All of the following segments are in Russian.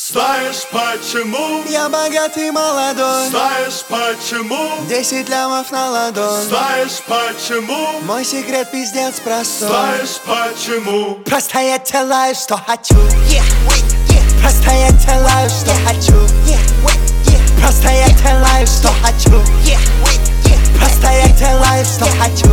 Знаешь почему? Я богатый молодой. Знаешь почему? 10 лямов на ладонь. Знаешь почему? Мой секрет пиздец простой. Знаешь почему? Просто я делаю, что хочу. Просто я делаю, что хочу. Просто я делаю, что хочу. Просто я делаю, что хочу.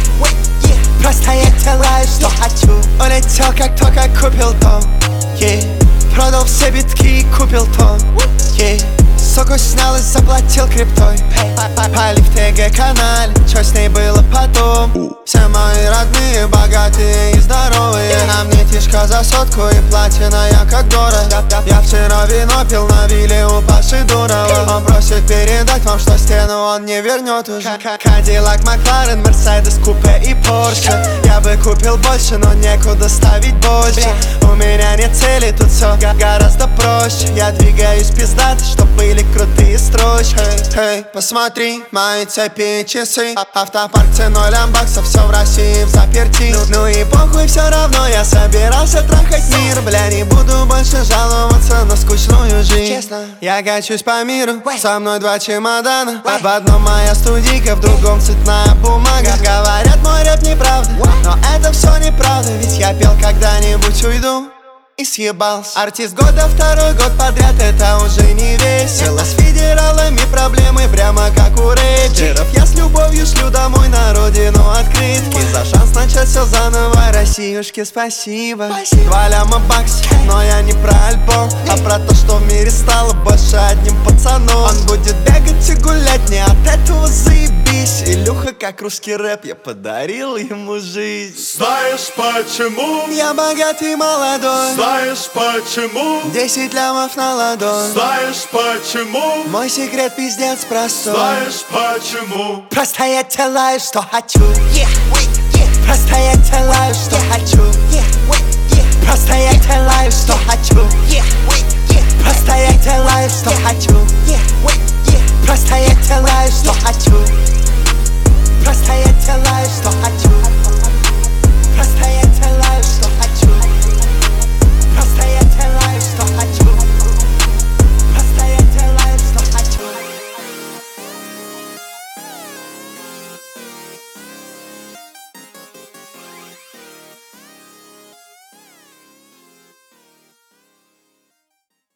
Просто я делаю, что хочу. Улетел, как только купил дом. Продал все битки и купил тон. Суку снял и заплатил криптой. Пали в ТГ-канале, что с ней было потом. Все мои родные, богатые и здоровые. А мне тишка за сотку и платина, я как дорого. Я вчера вино пил на вилле у Паши Дурова. Он просит передать вам, что стену он не вернет уже. Кадиллак, Макларен, Мерседес, купе и Порше. Я бы купил больше, но некуда ставить больше. У меня нет цели, тут все гораздо проще. Я двигаюсь пиздато, чтоб были крутые строчки. Посмотри, мои цепи и часы. Автопарк ценой лямбаксов, все в России в заперти. Ну и похуй, все равно я собирался трахать мир. Бля, не буду больше жаловаться на скучную жизнь. Честно, я качусь по миру, со мной 2 чемодана. В одном моя студийка, в другом цветная бумага. Говорят, мой рэп неправда, но это все неправда. Ведь я пел, когда-нибудь уйду и съебался. Артист года 2-й год подряд, это уже не весело. С федералами проблемы прямо как у рэперов. Я с любовью шлю домой на родину открытки. За шанс начать все заново, Россиюшке спасибо. 2 ляма баксов, но я не про альбом, а про то, что в мире стало больше одним пацаном. Он будет бегать и гулять, не от этого заебись. Илюха, как русский рэп, я подарил ему жизнь. Знаешь почему? Я богатый молодой. Знаешь почему? 10 лямов на ладонь. Знаешь почему? Мой секрет пиздец простой. Знаешь почему? Просто я делаю, что хочу. Просто я делаю,